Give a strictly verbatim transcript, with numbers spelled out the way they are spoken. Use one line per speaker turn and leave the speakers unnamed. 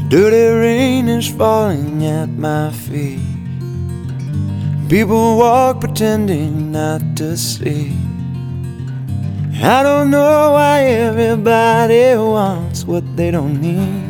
Dirty rain is falling at my feet. People walk pretending not to see. I don't know why everybody wants what they don't need.